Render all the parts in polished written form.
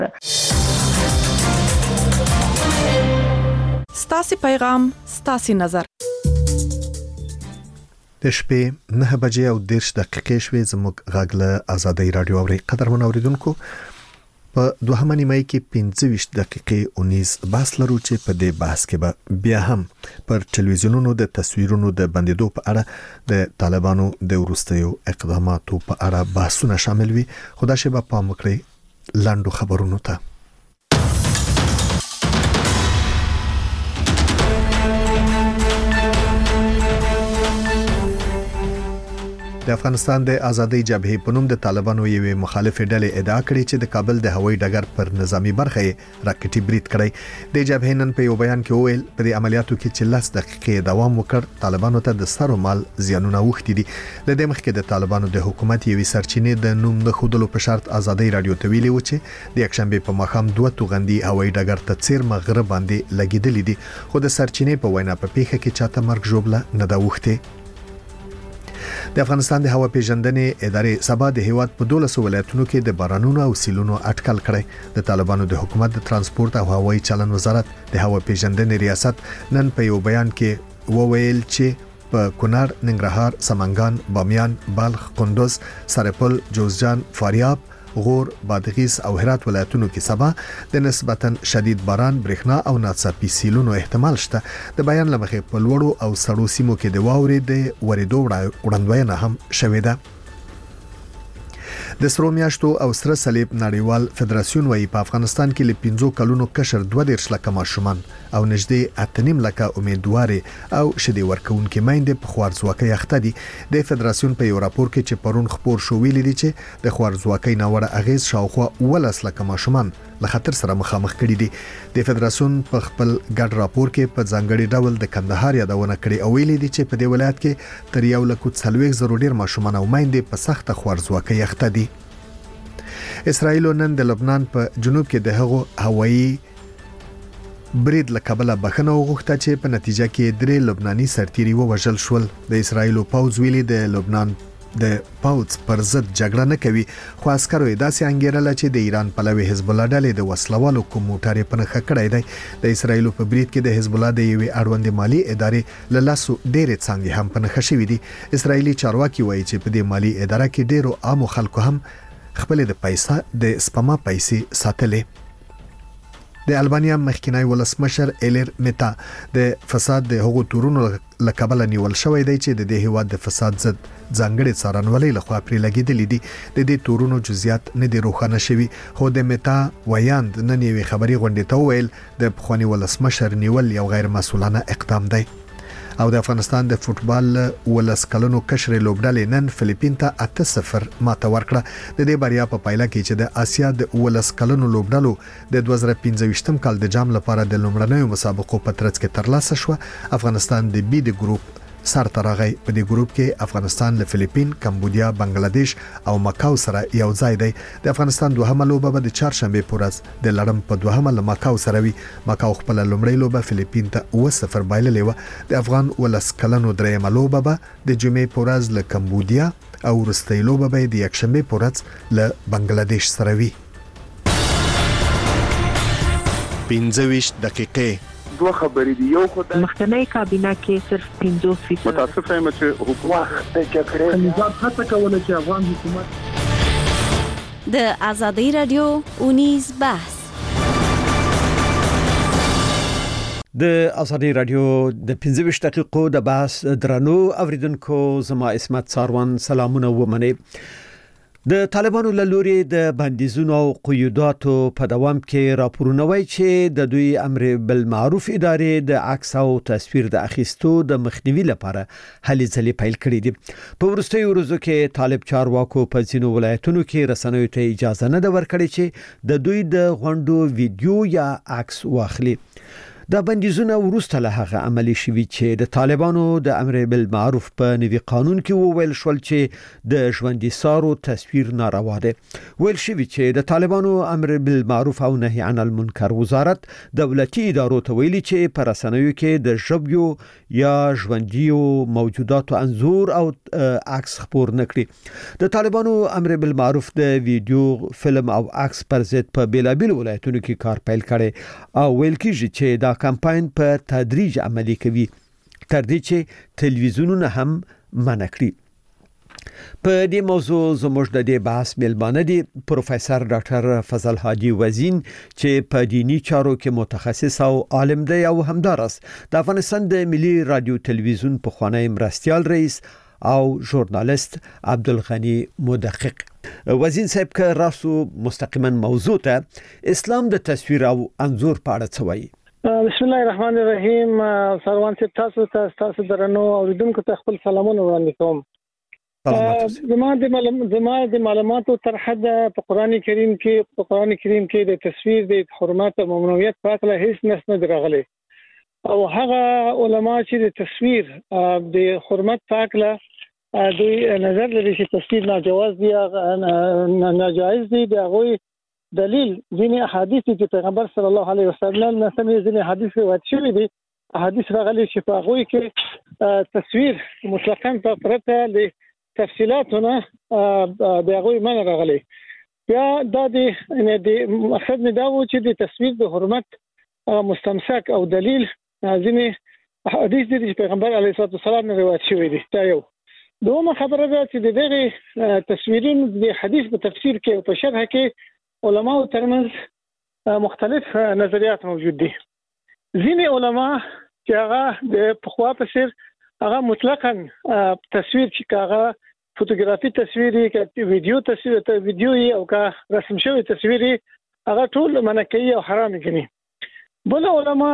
ستاسي پیغام ستاسي نظر د شپې 9 بجې او 10 دقیقې شوې زموږ غاګله آزادۍ رادیو اوري قدرمن اوریدونکو په دوهمه نیمه کې 25 دقیقې 19 بحث لرو چې په دې بحث کې به بیا هم پر ټلویزیونونو د تصویرونو د بندیدو په اړه د طالبانو د وروستیو اقداماتو په اړه بحثونه شامل وي خدا شي به پام وکړئ لاندو خبرونو ته د افغانستان د آزادۍ جبهې په نوم د طالبانو یوې مخالفې ډلې ادعا کړې چې د کابل د هوایي ډګر پر نظامی برخه راکټي برید کړی د جبهې نن په یو بیان کې وویل په دې عملیاتو کې چې 10 دقیقې دوام وکړ طالبانو ته د سر او مال زیانونه وښتي دي د دې مخکې د طالبانو د حکومت یوې سرچینې د نوم د خودلو په شرط آزادۍ رادیو ته ویلي و چې د یکشنبه په ماښام 2 توغندي هوایي ډګر ته چیر مغرب باندې لګیدلې دي خو د سرچینې په وینا په پیښه کې چاته مرګ ژوبله نه دا وښتي د افغانستان د هوا پیژندنې ادارې سبا د هیواد په 12 ولایتونو کې د بارانونو او سیلونو اټکل کړی د طالبانو د حکومت د ترانسپورت او هوایي چلن وزارت د هوا پیژندنې ریاست نن په یو بیان کې وویل چې په کونړ، ننګرهار، سمنګان، بامیان، بلخ، کندوز، سرپل، جوزجان، فاریاب، غور، بادغیس او هرات ولایتونو کې سبا د نسبتاً شدید باران، برېښنا او ناڅاپي سیلونو احتمال شته د بیان لمخې په لوړو او سړو سیمو کې د واورې د ورېدو وړاندوینه هم شوې ده د سرو میاشتو او سره صلیب نړیوال فدراسیون وايي په افغانستان کې ل 15 کلونو کشر 2.5 لک ماشومان او نږدې 8.5 لک امیدواري او شدي ورکوونکې میندې په خوارزواکۍ اخته دي د فدراسیون په یو راپور کې چې پرون خبر شو ویل دي چې د خوارزواکۍ ناوړه اغیز شاوخوا 12 لک ماشومان له خطر سره مخامخ کړي دي د فدراسیون په خپل ګډ راپور کې په ځانګړي ډول د کندهار یادونه کړې او ویلي دي چې په دې ولایت کې تر 1.40 ډیر ماشومان او میندې په سخته خوارزواکۍ اخته دي اسرائیل نن د لبنان په جنوب کې د هغو هوایي برید لکبله بخنه وغوښته چې په نتیجه کې 3 لبناني سرتیري ووژل شول د اسرائیل پوځ ویلي د لبنان د پاوڅ پر ضد جګړه نه کوي خو عسکرو داسې انګیرله چې د ایران پلوي حزب الله ډلې د وسلوالو کوم موټر په نخښه کړی دی د اسرایل په برید کې د حزب الله د یوې اړوند مالی ادارې له لاسو ډېرې څنګه هم په نخښه شوې دي اسرایلی چارواکي وایي چې په دې مالی اداره کې ډېرو عام خلکو هم خپل د پیسې د سپما پیسې ساتلې د البانیا مخکینی ولسمشر ایلر میتا د فساد د هغو تورونو لکبل نیول شوې دی چې د دې هیواد د فساد ضد ځانګړي څارنولۍ لخوا پرې لګیدلې دي د دې تورونو جزئیات نه دي روښانه شوي خو د میتا ویاند نن یوې خبري غونډې ته ویل د پخوانی ولسمشر نیول یو غیر مسؤلانه اقدام دی او د افغانستان د فوتبال ولس کلنو کشر لوبډلې نن فلیپین ته 8-0 ماته ورکړه د دې بریا په پایله کې چې د آسیا د ولس کلنو لوبډلو د 2015م کال د جام لپاره د لومړنیو مسابقو په ترڅ کې ترلاسه شو افغانستان د بي د ګروپ سر ترغی په دې ګروپ کې افغانستان له فلیپین، کمبودیا، بنگلاديش او ماکاو سره یو ځای دی د افغانستان دوهمه لوبه به د چهارشنبه په ورځ د لړم په دوهمه له ماکاو سره وي ماکاو خپل لومړی لوبه فلیپین ته 0-0 بایللې و د افغان ولس کلنو درېمه لوبه به د جمعې په ورځ له کمبودیا او وروستۍ لوبه به د یکشنبه په ورځ له بنگلاديش سره وي 15 دقیقې دوه خبرې دي یو خدای مخکنی کابینه کې صرف 50% متاسف یم چې حکومت د جګړې نظام هڅه کوله چې افغان حکومت د آزادۍ رادیو 19 بحث د آزادۍ رادیو د 15 دقیقو د بحث درنو اوریدونکو زما اسمت ساروان سلامونه ومنه د طالبانو له لوري د بندیزونو او قیوداتو په دوام کې راپورونه وایي چې د دوی امر بالمعروف ادارې د عکس او تصویر د اخیستو د مخنیوي لپاره هلې ځلې پیل کړې دي په وروستیو ورځو کې طالب چارواکو په ځینو ولایتونو کې رسنیو ته اجازه نه ده ورکړې چې د دوی د غونډو ویډیو یا عکس واخلي دا بندیزونه ورسته له هغه عملی شوي چې د طالبانو د امر بالمعروف په نوي قانون کې وویل شول چې د ژوندۍ سارو تصویر ناروا دی. ویل شوي چې د طالبانو امر بالمعروف او نهي عن المنکر وزارت دولتي ادارو ته ویلي چې په رسنیو کې د ژبیو یا ژوندیو موجوداتو انځور او عکس خپور نکړي. د طالبانو امر بالمعروف د ویډیو فلم او عکس پر ضد په بیلابیل ولایتونو کې کار پیل کړي او ویل کېږي چې دا کمپاین په تدریج عملی کوي تر دې چې تلویزیونونه هم منع کړي. په دې موضوع زموږ د دې بحث ملمانه دي پروفیسور ډاکټر فضل حاجی وزین چې په دینی چارو کې متخصص او عالم دی او همدارس د افغانستان د ملي رادیو تلویزیون پخوانی مرستیال رئیس او ژورنالیست عبدالغنی مدقق. وزین صاحب که راسو مستقیما موضوع ته اسلام د تصویر او انځور په اړه څه وایي؟ بسم الله الرحمن الرحیم. سروان صاحب تاسو درنو اوریدونکو ته خپل سلامونه وړاندې کوم. زما د معلوماتو تر حد په قران کریم کې د تصویر د حرمت او ممنوعیت په اړه هیڅ نص نه راغلی او هغه علما چې د تصویر د حرمت په اړه دوی نظر لري چې تصویر ناجواز دي ناجایز دي. دغه دلیل ځینې احادیث چې پیغمبر صلی الله علیه وسلم نه سمې ځینې حدیث روایت شوی دي احادیث راغلي چې په هغه کې تصویر مطلقاً په پرته له تفصیلاتونه دغه منع راغلي. بیا دا د مقصد نه دا و چې د تصویر د حرمت مستمسک او دلیل ځینې حدیث دي چې پیغمبر علیه السلام نه روایت شوی دي. دا یو دومره خبره ده چې دغه تصویرین د حدیث په تفسیر کې او په شرح کې علماء ترمنځ مختلف نظریات موجود دي. ځینې علما چې هغه د پخوا په سر هغه مطلقاً تصویر چې هغه فوتوګرافي تصویري کې ویډیو او که رسم شوی تصویري هغه ټول منع کوي او حرام کوي. بل علما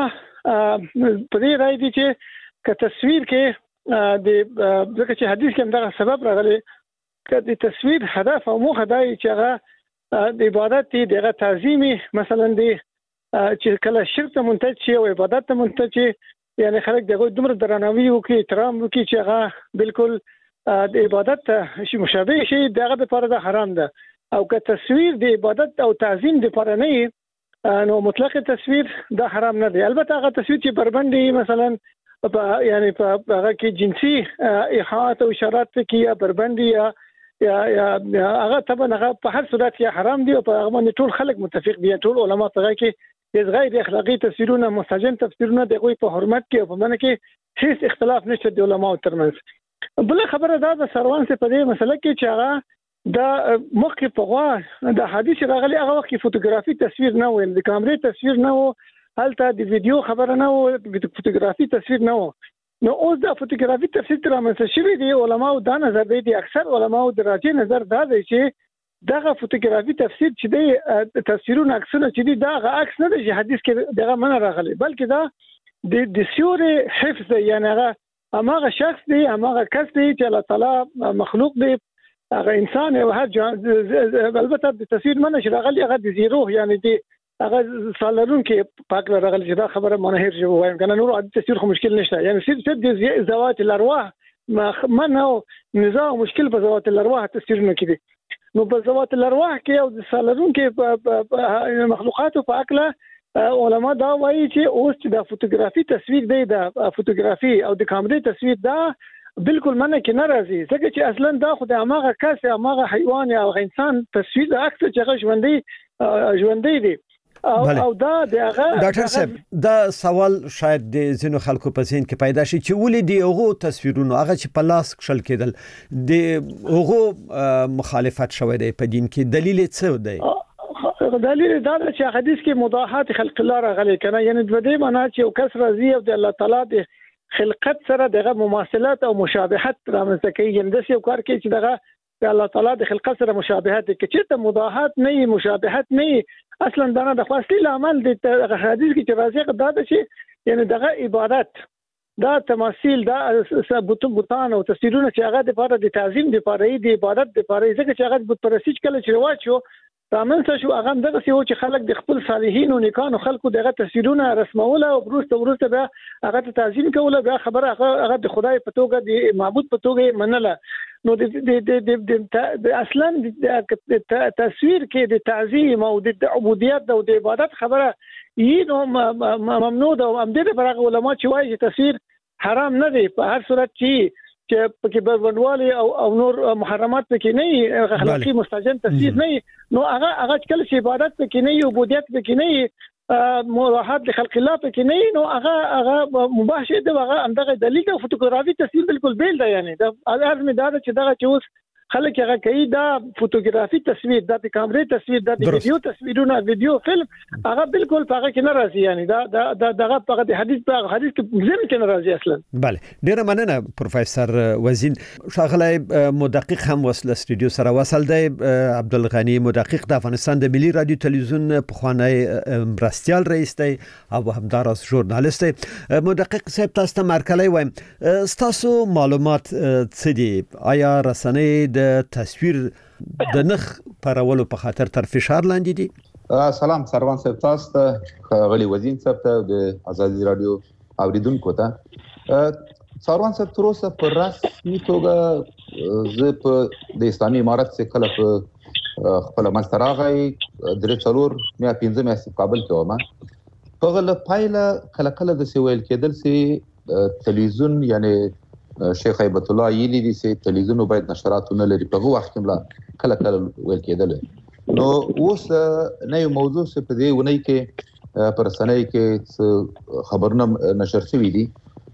په دې رائے دي چې که تصویر کې د ځکه چې حدیث کې هم دا سبب راغلی چې د تصویر هدف او موخه دا چې هغه د عبادت دی دغه تعظیمي مثلا دی چې کله شرک ته منتج شي او عبادت ته منتج شي یعنی خلک دغه دومره درناوی وکړي احترام وکړي چې هغه بالکل د عبادت ته مشابه شي دغه لپاره د حرام ده. او که تصویر د عبادت او تعظیم لپاره نه نو مطلق تصویر د حرام نه دی. البته هغه تصویر چې بربندي مثلا یعنی په هغه کې جنسي ایحاءات او اشارات کې یا بربندي یا هغه طبعا هغه په هر صورت کې حرام دي او په هغه باندې ټول خلک متفق دي. ټول علما په هغه کې د غیر اخلاقی تفسیرونه مستجن تفسیرونه د غوي په حرمت کې او په منه کې هیڅ اختلاف نشته د علماو ترمنځ. بل خبره دا د سروان څخه په دې مسله کې چې هغه د مخکې په غوا د حدیث راغلي هغه وخت فوتوګرافي تصویر نه و د کیمرې تصویر نه و هلته د ویډیو خبره نه و د فوتوګرافي تصویر نه و. نو اوس د فوتوګرافي تفسیر تر رامنځته شوی دی علماو دا نظر دی اکثر علماو د راجع نظر دا دی چې دغه فوتوګرافي تفسیر چې دی تصویرونه عکسونه چې دی دا عکس نه دی چې حدیث کې دغه منع راغلی بلکې دا د سیوري حفظ دی یعنی هغه شخص دی هغه کس دی چې الله تعالی مخلوق دی هغه انسان او هر البته د تصویر منع راغلی هغه د زیرو یعنی دی هغه سالرون کې پاک راغلی چې دا خبره منهر جو وایم کنه نور عادي تصویر خو مشکل نشته یعنی صرف د زوات الارواح منع نظام مشکل په زوات الارواح تصویرونه کې دي. نو په زوات الارواح کې او د سالرون کې مخلوقات په اکله علما دا وایي چې اوس د فوتوګرافي تصویر دی د فوتوګرافي او د کیمرې تصویر دا بالکل منع کې نه راځي ځکه چې اصلا دا خو د هغه کس هغه حیوان یا انسان تصویر د عکس چې هغه ژوندۍ دی او دا دغه ډاکټر صاحب دا سوال شاید د زینو خلکو په ذهن کې پیدا شي چې ولې دی هغه تصویرونه هغه چې په لاس کشل کېدل د هغه مخالفت شوی دی په دین کې دلیل څه دی؟ دلیل دا چې حدیث کې مضاحات خلق الله راغلي کنه یعنی د دې معنی چې یو کس راضي او د الله تعالی د خلقت سره دغه مماثلت او مشابهت رامنځته کوي یعنی د یو کار کې چې دغه الله تعالی د خلقت سره مشابهت کې چې ته مضاحات نه مشابهت نه اصلا دا د خاصی عمل د حدیث کې چې راځي دا چې یعنی دغه عبادت دا تماثيل دا بوتان او تصویرونه چې هغه د لپاره د تعظیم د لپاره د عبادت د لپاره ځکه چې هغه بت پرستش کله چې رواج شو رامنځته شو هغه دغه څه چې خلک د خپل صالحین او نیکانو خلکو دغه تصویرونه رسمول او وروسته بیا هغه ته تعظیم کول بیا خبره هغه د خدای په توګه د معبود په توګه منله نو د اصلا د تصویر کې د تعظیم او د عبودیت او د عبادت خبره یې نو ممنوع ده او هم دې پر علماء چې وایي چې تصویر حرام نه دی په هر صورت چې پکې بربندوالي او نور محرمات پکې نه اخلاقی مستجن تصویر نه نو هغه کله چې عبادت پکې نه عبودیت پکې نه مراحت لخلق الله پکې نه نو هغه مباح شي دا هغه همدغه دلیل او فوتوګرافي تصویر بالکل بیل ده یعنی دا لازم دا چې دغه چې اوس خلک هغه کوي دا فوتوګرافي تصویر د کیمرې تصویر د ویډیو تصویرونه ویډیو فلم هغه بالکل هغه کې نه راځي یعنی دا دغه هغه د حدیث کې زم کې نه راځي اصلا. بله ډیره مننه پروفیسور وزین. ښاغلی مدقق هم وصل استودیو سره وصل دی عبدالغنی مدقق د افغانستان د ملي رادیو تلویزیون پخوانی مرستیال رئیس دی او همداراز ژورنالیست دی. مدقق صاحب تاسو ته مرکلی وایم تاسو معلومات څه دي آیا رسنۍ د تصویر د نخ پرولو په خاطر تر فشار لاندې دي؟ سلام سروان صاحب تاسو ته غلی وزین صاحب ته د ازادي رادیو اوریدونکو ته سروان صاحب تر اوسه په رسمي توګه زه په د اسلامي امارت څخه کله په خپل مستراغی درې څلور میا 15 میا کابل کې ومه په غل پایله کله د سویل کېدل سي تلویزیون یعنی شیخ هیبت الله یلی دي چې تلویزیون باید نشرات نه لري په وخت کې کله ویل کېدل نو اوس نه یو موضوع څه په دې ونی کې پر سنۍ کې خبرونه نشر شوې دي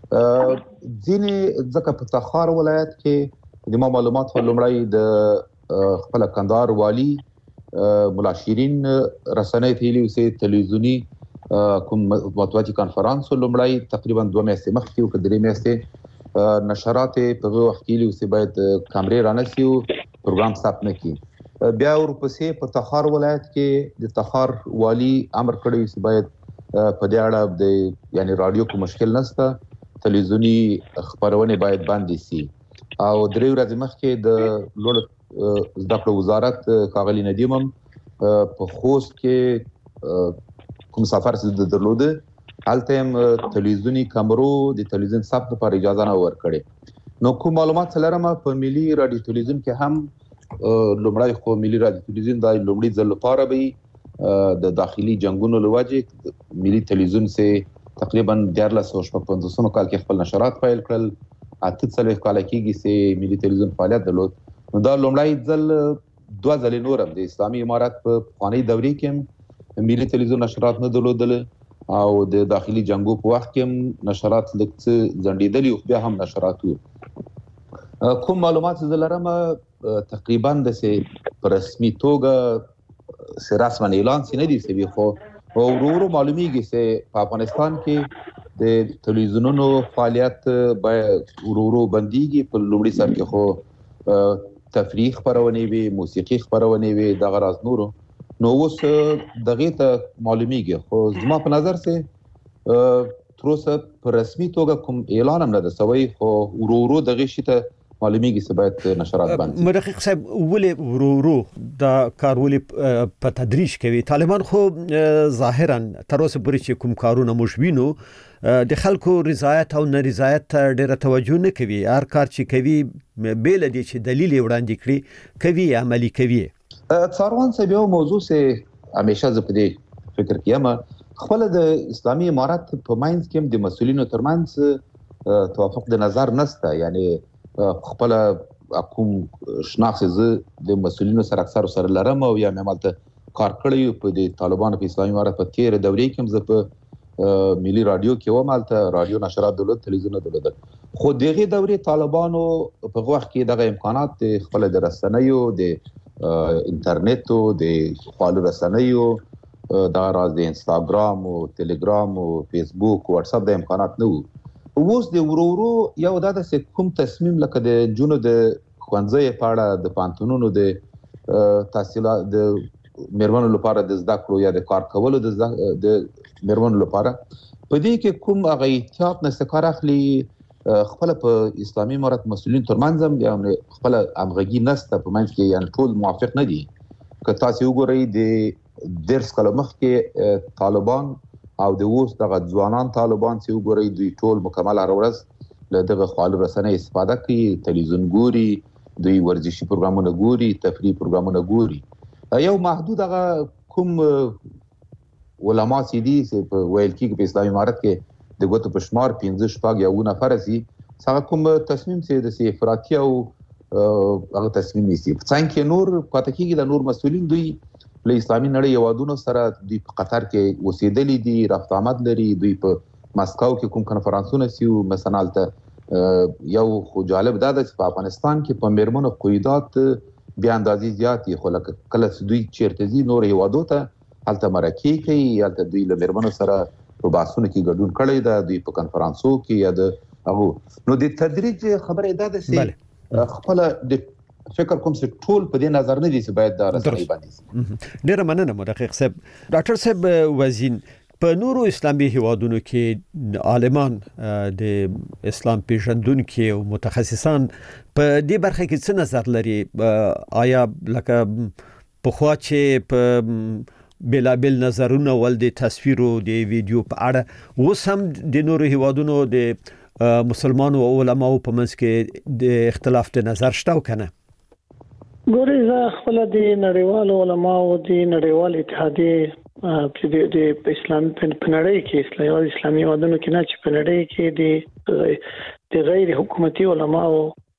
ځینې ځکه په تخار ولایت کې د معلومات لومړی د خپل کندهار والی مولا شیرین رسنۍ ته ویلي چې تلویزیونی کوم مطبوعاتي کانفرنس لومړی تقریبا 2 میاشتې مخکې او درې میاشتې نشرات په وخت کې لوي باید کیمرې رانسي او پروګرام ثبت نه کی بیا ورپسې په تخار ولایت کې د تخار والی امر کړی چې باید په دې اړه د یعنی رادیو کو مشکل نشته تلویزیونی خبرونه باید باندې سي او درې ورځې مخکې د لوړ زده کړو وزارت کاغلی ندیمم په خوست کې کوم سفر څه درلوده التم تلویزیونی کیمرو د تلویزیون ثبت لپاره اجازه نه ورکړي نو کوم معلومات لرم په ملي رادیو تلویزیون کې هم لومړی خو ملي رادیو تلویزیون د لومړي ځل لپاره به د داخلي جنگونو لوجه ملي تلویزیون سه تقریبا 1455 کال کې خپل نشرات پیل کړل اته څلوي کال کېږي چې ملي تلویزیون فعالیت درلود نو دا لومړی ځل 2 ځلې نورم د اسلامي امارت په پخوانی دورې کې ملي تلویزیون نشرات نه درلودل او د داخلي جنگو په وخت کې نشرات لکه ځنډېدلي او بیا هم نشرات کوم معلومات زلرم تقریبا د سه رسمي توګه سه رسمن اعلان سي نه دي سوي خو ورو معلومیږي چې په افغانستان کې د تلویزیونونو فعالیت باید ورو بنديږي په لومړي سر کې خو تفریح خبرونه وي موسیقي خبرونه وي دغه راز نورو نو اوس دغه ته معلومیږي خو زما په نظر سه تر اوسه په رسمي توګه کوم اعلان هم نه ده سوی خو ورو دغه شي ته معلومیږي چې باید نشرات باندې مدقق صاحب ولې ورو دا کار ولې په تدریج کوي طالبان خو ظاهرا تر اوسه پورې چې کوم کارونه مشوینو د خلکو رضایت او نارضایت ته ډیره توجه نه کوي هر کار چې کوي بیل دي چې دلیل وړاندې کړي کوي عملی کوي څاروان صاحب یو موضوع سه همیشه زه په دې فکر کوم خپل د اسلامي امارت په ماینز کې د مسؤلینو ترمنځ توافق د نظر نشته یعنی خپل کوم شناخت زه د مسؤلینو سره اکثر سره لرم او یا ممالته کار کړی په د طالبانو په اسلامي امارت په تیر دورې کې زه په ملي رادیو کې ومالته رادیو نشرات دولت تلویزیون دولت خو دغه دورې طالبانو په وخت کې دغه امکانات خپل د رسنیو د انټرنیټ او د خپل رسنیو دا راز د انستګرام او ټلګرام او فیسبوک او واتس اپ د امکانات نه وو اوس د ورورو یو د کوم تصمیم لکه د جنو د خوانځي پاړه د پانتونونو د تحصیلات د میرمنو لپاره د زده کړو یا د کار کولو د میرمنو لپاره په دې کې کوم هغه احتیاط نه سکار اخلي خپل په اسلامي امارت مسؤلین ترمنځ هم خپل همغږي نشته په منځ کې یعنی ټول موافق نه دي که تاسو وګورئ د درس کله مخکې طالبان او د اوس دغه ځوانان طالبان چې وګورئ دوی ټول مکمل هر ورځ له دغه خالي رسنۍ استفاده کوي، تلویزیون ګوري، دوی ورزشي پروګرامونه ګوري، تفریحي پروګرامونه ګوري. یو محدود هغه کوم علما چې دي چې په ویل کې په اسلامي امارت کې د ګوتو په شمار 15 شپږ یا ونه فرضي څنګه کوم تصمیم چې د افراطي او هغه تصمیم نیسي. څنګه نور پاتې کېږي د نور مسؤلین دوی له اسلامي نړۍ یوادونو سره دوی په قطر کې اوسېدلي دي، رفت آمد لري، دوی په مسکو کې کوم کنفرانسونه سیو مثلا ته یو خو جالب دا ده چې په افغانستان کې په میرمنو قیودات بیا اندازې زیاتې خو لکه کله دوی چیرته ځي نور یوادو ته هلته مرکې کوي، هلته دوی له میرمنو سره په بحثونو کې ګډون کړی ده، دوی په کنفرانسو کې یا د هغه نو د تدریج خبره ده چې خپل د فکر کوم چې ټول په دې نظر نه دي چې باید دا رسنۍ باندې ډېر مننه محقق صاحب. ډاکټر صاحب وزین په نورو اسلامي هیوادونو کې عالمان د اسلام پیژندونکو او متخصصان په دې برخه کې څه نظر لري؟ آیا لکه په خوا چې په بلابل نظرونه ول د تصویر او د ویډیو په اړه اوس هم د نورو هیوادونو د مسلمانو او علماو په منځ کې د اختلاف د نظر شته کنه؟ ګورئ زه خپل د نړیوالو علماو د نړیوال اتحادیې چې د اسلام په نړۍ کې اسلامي هیوادونو کې نه چې په نړۍ کې د غیر حکومتي علماو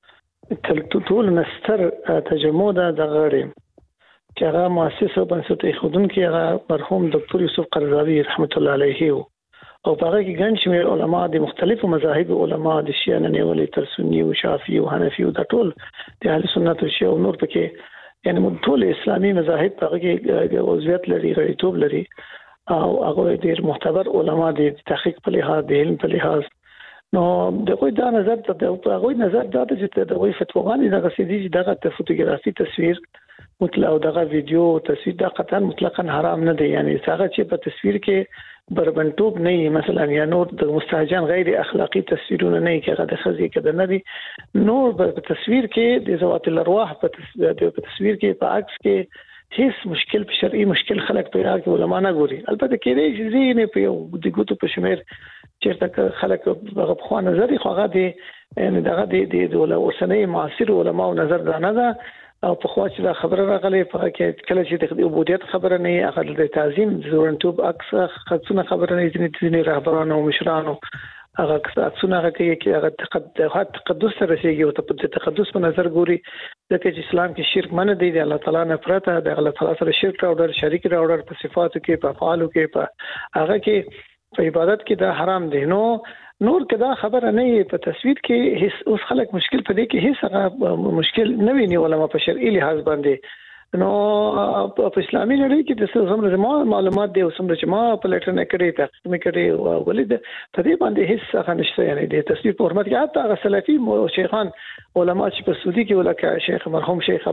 ټول نستر تجمع د غړي چې هغه مؤسسه بنسټ ایښودونکي هغه مرحوم ډاکټر یوسف قرضاوي رحمت الله علیه او په هغه کې ګڼ شمېر علما د مختلفو مذاهب علما د شیعه نیولې تر سنی او شافعي او حنفي او د ټول د اهل سنت او شیعه او نور پکې یعنی ټول اسلامي مذاهب په هغه کې عضویت لري، غړیتوب لري او هغه ډېر معتبر علما دي د تحقیق په لحاظ د علم په لحاظ. نو دغه دا نظر ته هغه نظر دا چې د وی فتواګانې دغه سيدي دغه فوټوګرافي تصویر مطلق او دغه ویډیو تصویر دا قطعا مطلقاً حرام نه دی. یعنی هغه چې په تصویر کې بربنټوب نه مثلا یا نور د مستهجن غیر اخلاقی تصویرونه نه کېږي د خزي کې نه دي نور په تصویر کې د ذوات الارواح په تصویر کې په عکس کې هیڅ مشکل په شرعي مشکل خلک پیدا کوي علما نه ګوري. البته کې دې چې نه په یو د ګوتو په شمیر چیرته خلک په خوا نظر خو هغه دي یعنی دغه د اوسنۍ معاصر علما او نظر دا نه ده او په خوا چې دا خبره راغلي په کې کله چې د عبودیت خبره نه هغه د تعظیم زورنتوب عکس خصونه خبره نه ځینې رهبرانو او مشرانو هغه عکسونه هغه کې هغه تقدس سره رسیږي او په تقدس په نظر ګوري ځکه چې اسلام کې شرک منع دی د الله تعالی نه پرته د الله تعالی سره شرک راوړل شریک راوړل په صفاتو کې په افعالو کې په هغه کې په عبادت کې دا حرام دی. نور کدا خبره نه په تصویر کې هیڅ اوس خلک مشکل پدې کې هیڅ هغه مشکل نه ویني علما په شرعي لحاظ باندې. نو په اسلامي نړۍ کې د څه معلومات دي او څومره چې ما په لټر نه کړی تحقیق مې کړی او ولید په دې باندې هیڅ هغه نشته. یعنی د تصویر په حرمت کې حتی هغه سلفي شیخان علما چې په سعودي کې ولکه شیخ مرحوم شیخ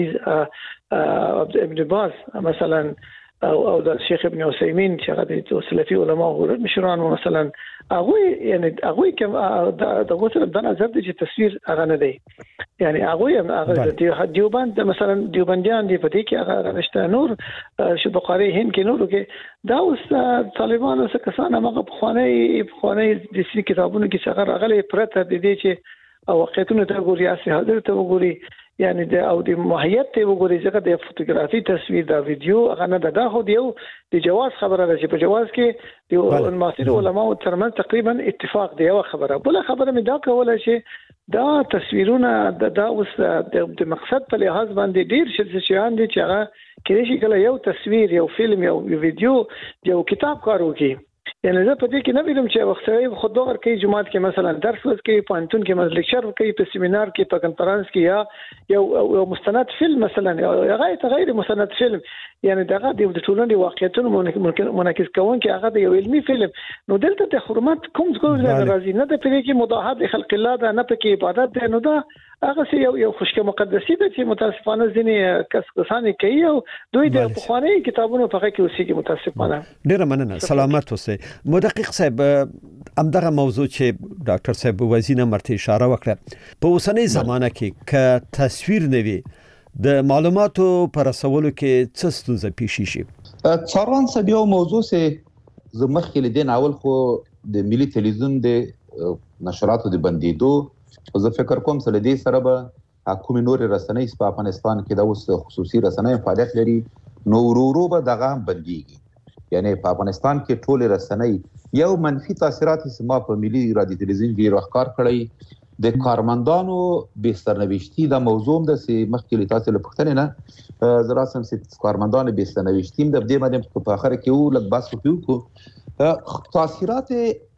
عبدالعزيز ابن باز مثلا او د شیخ ابن عثیمین چې هغه د سلفي علما او مشران مثلا هغه یعنی هغه کوم د غوسه د نظر د تصویر هغه نه دی. یعنی هغه دیوبند مثلا دیوبندیان دی په دې کې هغه نشته. نور شو بخاری هند کې نور کې دا اوس طالبانو څخه کسان هغه بخوانی د سې کتابونو کې څنګه راغلي پرته د دې چې او واقعیتونه ته ګوري اساسي حاضر ته وګوري یعنی د او د ماهیت ته وګوري ځکه د فوټوګرافي تصویر دا ویډیو هغه نه ده خو دیو د جواز خبره ده چې په جواز کې د المعاصر علماء ترمن تقریبا اتفاق دی یو خبره. بل خبره مې دا کوله چې دا تصویرونه دا اوس د مقصد په لحاظ باندې ډیر شیان دي چې هغه کله چې کله یو تصویر یو فلم یو ویډیو یو کتاب کارو کې یعنی زه په دې کې نه وینم چې وختي خود دغه کې جماعت کې مثلا درس ورکوي پانتون کې مثلا لیکچر ورکوي په سیمینار کې په کنفرانس کې یا یو مستند فلم مثلا یا غیر مستند فلم یعنی دغه د ټولنې واقعیتونو منعکس کوون کې هغه د یو علمي فلم نو دلته د حرمت کوم څه راځي نه د پرې کې مداهات خلق الله ده نه پکې عبادت ده نو دا هغه یو خوشکه مقدسي ده چې متاسفانه ځینې کسان کوي او دوی د بخوانی کتابونو په کې اوسېږي متاسفانه. ډیر مننه سلامت اوسئ. محقق صاحب همدغه موضوع چې ډاکټر صاحب وزینه مرته اشاره وکړه په اوسنۍ زمانه کې ک تصویر نوي د معلوماتو پر رسولو کې څه ستونزه پیښ شي؟ څاروان څه یو موضوع سه زمخې لدین اول خو د ملي تلویزیون د نشراتو د بندیدو زه فکر کوم چې لدی سره به حکومت نور رسنۍ په افغانستان کې د اوس خصوصي رسنۍ فعالیت لري نو ورو به دغه بنديږي یعنی په افغانستان کې ټول رسنۍ یو منفي تاثیرات سما په ملي رادیو تلویزیون کې راخکار کړی د کارمندانو به سرنوشتي د موضوع د مخکې تاسو له پښتنه نه زراسم چې کارمندانو به سرنوشتي د دې باندې په اخر کې یو لږ بحث وکړو تاثیرات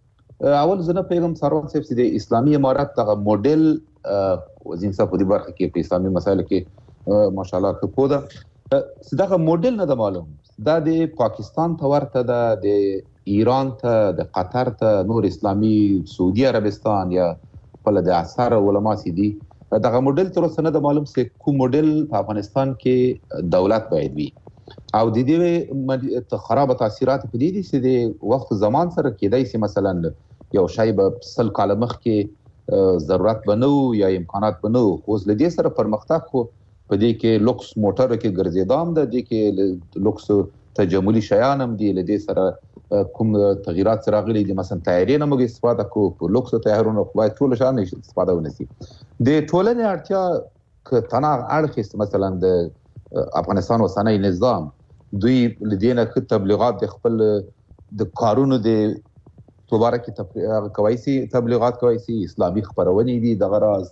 اول زنه پیغام څارون چې د اسلامي امارات دغه موډل وزین صاحب په دې برخه کې په اسلامي مسایلو کې ماشاءالله خو پوده دغه موډل نه د معلوم دا د پاکستان ته ورته د ایران ته د قطر ته نور اسلامي سعودي عربستان یا بل د اثر علماء سي دي دغه موډل تر اوسه نه د معلوم چې کوم موډل په افغانستان کې دولت باید وي او د دې خراب تاثیرات په دې دي چې د وخت زمان سره کېدای شي مثلا یو شای به سل کال مخکې ضرورت بنو یا امکانات بنو خو د دې سره پرمختګ خو په دې کې لوکس موټر کې ګرځیدام د دې کې لوکس تجملي شیان هم دي لدې سره کوم تغیرات راغلي دي مثلا تایرې نه موږ استفاده کوو په لوکس تایرونو خو ټول شان استفاده ونسی د ټولنې اړتیا ک تنا اړخ مثلا د افغانستان وسنۍ نظام دوی لدينا ک تبلیغات د خپل د کارونو د دوباره کې کوي تبلیغات کوي اسلامي خبرونه دي د غراز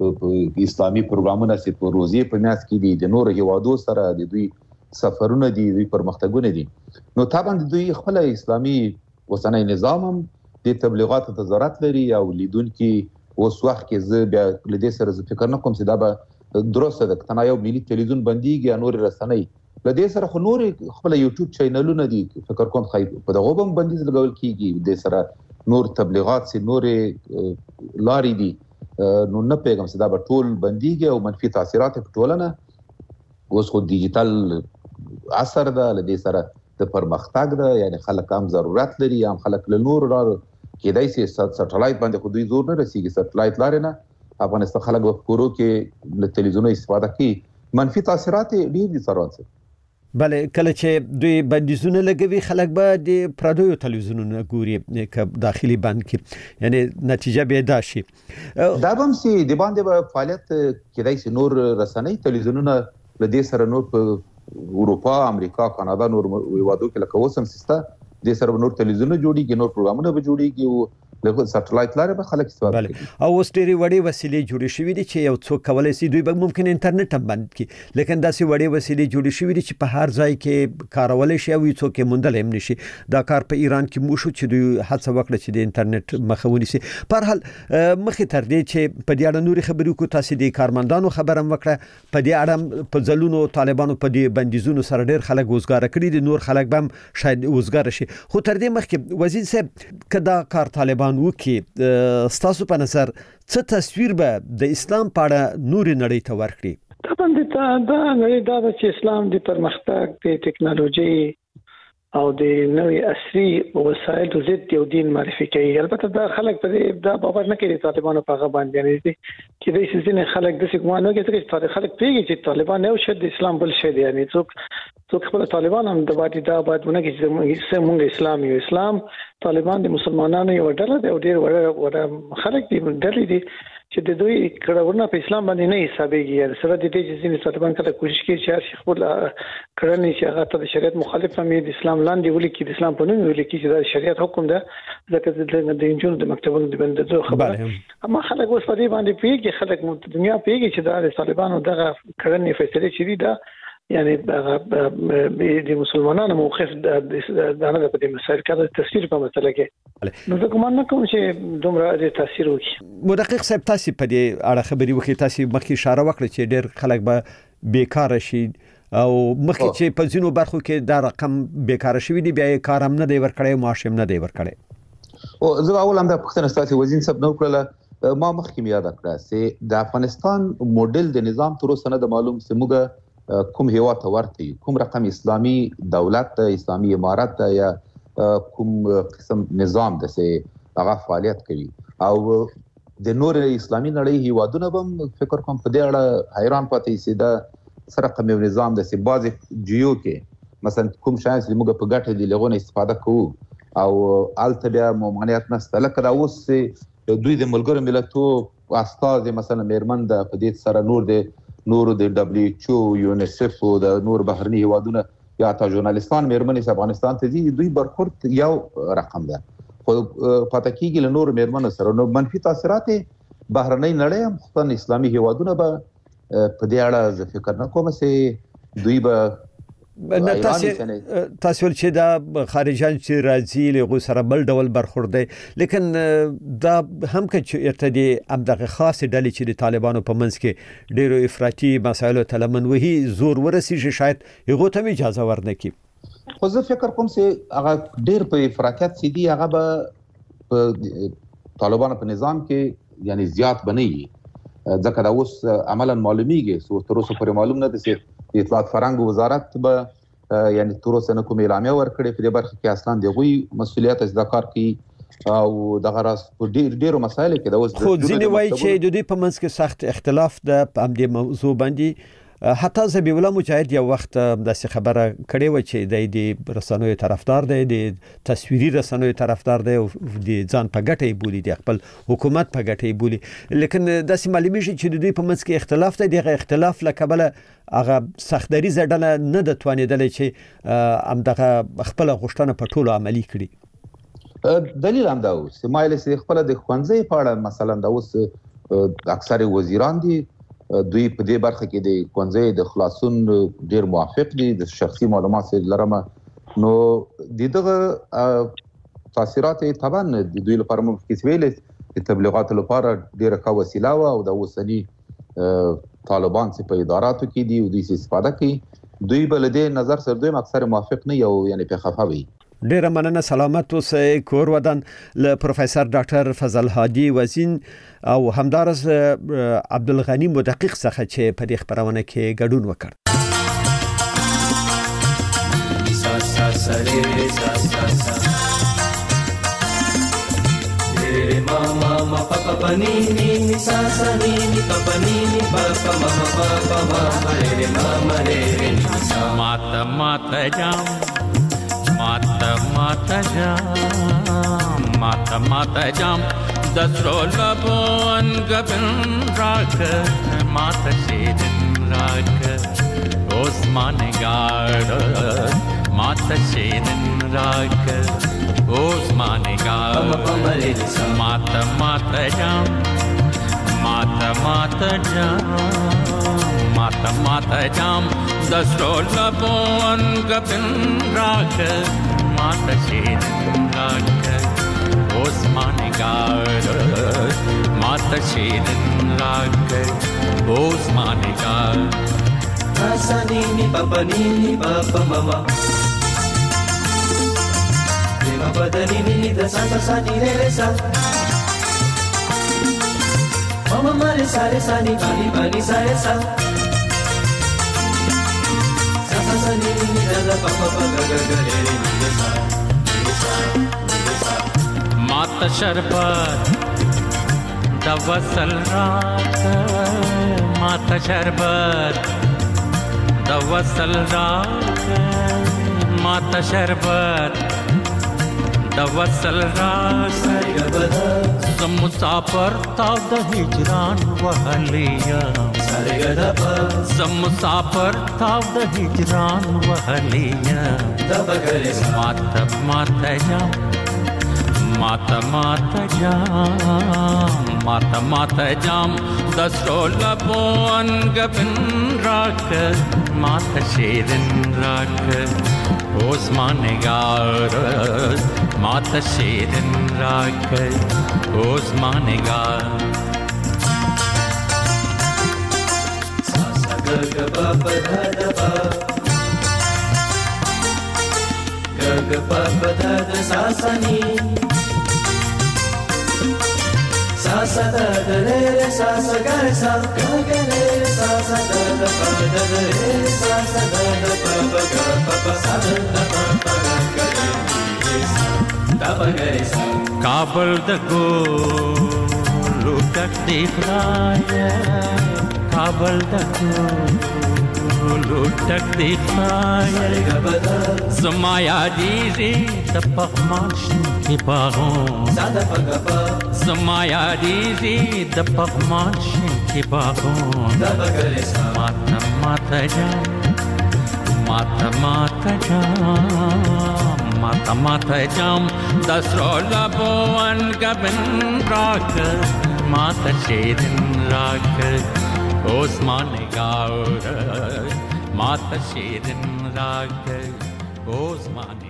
اسلامي پروګرامونه چې په روزي په میاس کې دي د نور هیوادو سره د دوی سفرونه دي دوی پرمختګونه دي نو طبعا دوی خپل اسلامي وسنۍ نظام هم د تبلیغاتو ته ضرورت لري او لیدونکو اوس وخت کې زه بیا لدې سره فکر نه کوم چې دا به درسته ده کنا یو ملي تلویزیون بنديږي نور رسنۍ لدې سره خو نور خپل یوټیوب چینلونه دي فکر کوم خای په دغه هم بندیز لګول کیږي د سره نور تبلیغات سي نور لاري دي نو نه پیغام چې دا به ټول بنديږي او منفي تاثیرات په ټولنه اوس خو ډیجیټل اثر ده لدې سره د پرمختګ ده یعنی خلک هم ضرورت لري هم خلک له نور را کېدای شي سټلایټ باندې خو دوی زور نه رسیږي سټلایټ لارې نه افغانستان خلک په کورو کې له تلویزیون استفاده کوي منفي تاثیرات ډېر دي سره بله کله چې دوی بندیزونه لګوي خلک به د پردیو تلویزیونونو ګوري ک داخلي بند کې یعنی نتیجه به دا شي دا هم سي د باندې به فعالیت کېدای شي نور رسنۍ تلویزیونونه لدې سره نور په اروپا امریکا کاناډا نور هیوادو کې لکه اوسم سیسته د سره نور تلویزیونونه جوړیږي نور پروګرامونه به جوړیږي او لکه سټلایټ لارې به خلک استفاده کوي او اوس ډېری وړې وسیلې جوړې شوې دي چې یو څوک کولای شي دوی به ممکن انټرنیټ هم بند کړي لیکن داسې وړې وسیلې جوړې شوې دي چې په هر ځای کې کارولای شي او څوک یې موندل هم نشي دا کار په ایران کې مو شو چې دوی هڅه وکړه چې د انټرنیټ مخه ونیسي په هر حال مخې تر دې چې په دې اړه نوري خبرې کو تاسو د کارمندانو خبرم وکړه په دې اړه په ځلونو طالبانو په دې بندیزونو سره ډېر خلک وزګار کړي دي نور خلک هم شاید وزګار شي خو تر دې مخکې وزیر صاحب کدا کار طالبان وکي ستاسو په نظر څه تصویر به د اسلام په اړه نور نړۍ ته ورکړي طبعا دا نړۍ دا چې اسلام د پرمختګ د ټکنالوژي او د نوې عصري وسایلو ضد یو دین معرفي کوي البته دا خلک په دې دا باور نه کوي طالبانو په هغه باندې نه دي چې د سيزنه خلک د څه ګمان نه کوي چې خلک پیږي چې طالبان یو شد اسلام بل شد یعنی څوک خپل طالبان هم د باندې دا باید ونه کې چې موږ اسلام یو اسلام طالبان د مسلمانانو یو ډله دی او ډېر وړ خلک دي ډلې دي چې د دوی کړهونه په اسلام باندې نه حسابيږي سره د دې چې ځینې طالبان کله کوشش کوي چې خپل کړنې چې هغه د شریعت مخالف هم د اسلام لاندې ولي کې د اسلام په نوم ولي کې چې د شریعت حکم ده ځکه د انجونو د مکتبونو د بندېدو خبره اما خلک اوس په دې باندې پیږي خلک دنیا پیږي چې د طالبانو دغه کړنې فیصله چي دا یعنی د مسلمانانو موقف د نه په دې مسایل کې تفسیر په مسله کې نو زه کوم نه کوم چې دومره د تاثیر وکړي مدقق صاحب تاسو په دې اړه خبري وکړي تاسو مخکې اشاره وکړه چې ډېر خلک به بیکار شي او مخکې چې په ځینو برخو کې دا رقم بیکار شوی دی بیا کار هم نه دی ورکړی معاش هم نه دی ورکړی او زه اول هم د پښتنه ستاسو وزیر صاحب نو کړل ما مخکې یاد کړه چې د افغانستان موډل د نظام تر اوسه نه معلوم چې موږ کوم هیوا ته ورته کوم رقم اسلامي دولت اسلامي امارات یا کوم قسم نظام د سه هغه فعالیت کوي او د نور اسلامي نړۍ هیوادونه هم فکر کوم په دې اړه حیران پاتې سي دا سره کوم نظام د سباز جیو کې مثلا کوم شای چې موږ په ګټه دی لغونه استفاده کوو او الته بیا ممانعت نشته لکه دا اوس دوی د ملګرو ملتو استاد مثلا میرمن د پدې سره نور د دبليو ایچ او یونیسف او د نور بهرني هوادونه یا تا ژورنالستان میرمنې افغانستان ته دي دوی برخورد یو رقم ده خو پاتکیږي له نور میرمنو سره نو منفي تاثیرات بهرنۍ نړۍ هم خصوصا اسلامي هوادونه به په دې اړه زه فکر نه کوم چې دوی به تاسو چې دا خارجان چې راځي له سره بل ډول برخورد دی لیکن دا هم کې ارتدي امدغه خاص ډلې چې د طالبانو په منځ کې ډیرو افراطي مسایلو تلمن وهي زور ورسیږي شاید هغه ته اجازه ورنکي خو زه فکر کوم چې هغه ډیر په افراطیت سي دي هغه به طالبانو په نظام کې یعنی زیات بنئي ځکه دا اوس عملاً معلومیږي سو تر اوسه پورې معلوم نه دي چې د اطلاعات فرهنګ وزارت به یعنی تر اوسه نه کوم اعلامیه ورکړي په دې برخه کې اصلاً دغوی مسولیت ادا کار کوي او دغه راس په ډیرو مسایلو کې دا اوس خو ځینې وایي چې د دې په منځ کې سخت اختلاف د همدې موضوع باندې حتی ذبیح الله مجاهد یو وخت داسې خبره کړې و چې د رسنیو طرفدار دی د تصویري رسنیو طرفدار دی او د ځان په ګټه بولی د خپل حکومت په ګټه بولی لیکن داسې معلومیږي چې د دوی په منځ کې اختلاف دی دغه اختلاف لکبله هغه سختدري زړه نه د توانیدل چې همدغه خپل غوښتنه په ټولو عملی کړي دلیل هم دا اوس مایل سي خپل د خوانځي په اړه مثلا دا اوس اکثر وزیران دي دوی په دې برخه کې د کونځي د خلاصون ډیر موافق دي د شخصي معلومات لرمه نو دغه تاثیرات طبعا د دوی لپاره ممکن ویل د تبلیغات لپاره ډیره ښه وسیله او د اوسنی طالبان چې په اداراتو کې دي او دوی استفاده کوي دوی بل دې نظر سره دوی اکثر موافق نه یو یعنی په خفاوي ډیره مننه سلامت اوسئ کور ودان له پروفیسور ډاکټر فضل هادي وزین او همدارس عبدالغنی مدقق څخه چې په دې خبرونه کې ګډون وکړ mama papa panini ni sa ni ni papa nini papa mama re mama re sa mata mata jam mata jam dasro labon gabin rak mata shedin rak osman gard mata shedin rak osman gard mata jam mata jam dasro labon gabin rak mata shedin rak osman gard mata shedin rak osman gard Asanini papa nini papa mama Prima padanini da sa sa ni re sa Mama mare sa ni bani sa sa Sa ni ni da papa ga ga re ni sa Mata sharbat da wasal raat Mata sharbat da wasal raat Mata sharbat da wasal raat Zam musafir taab da hijran wahaliya Zam musafir taab da hijran wahaliya Mata jam Mata jam dasro labon gabin rak mata shedin rak osman gard mata shedin rak osman gard sa sa ga ga ba ba da da ba ga ga ba ba da da sa sa ni sa sa da da re sa sa ga sa ga ga re sa sa da da pa da da re sa sa da da pa pa ga pa pa sa da da pa pa ga re sa da pa ga re sa Kabul da go look at the fly Kabul da go لوټک دی خای زمایا دیږي د پغماش کې باغون زمایا دیږي د پغماش کې باغون ماته ماته جام ماته ماته جام ماته ماته جام دسرو لبون گبن راک ماته شیرین راک Osman Gaur, Mata Shirin Rag, Osman